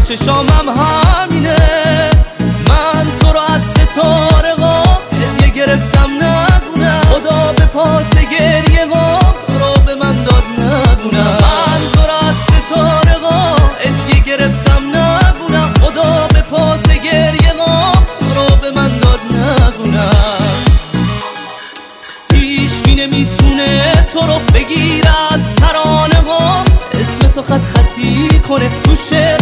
چشامم همینه. من تو رو از ستاره ها هدیه گرفتم نگونم، خدا به پاس گریه ها تو رو به من داد نگونم. من تو رو از ستاره ها هدیه گرفتم نگونم، خدا به پاس گریه ها تو رو به من داد نگونم. هیچکی نمیتونه تو رو بگیره از ترانه ها، اسم تو خط خطی کنه تو شعر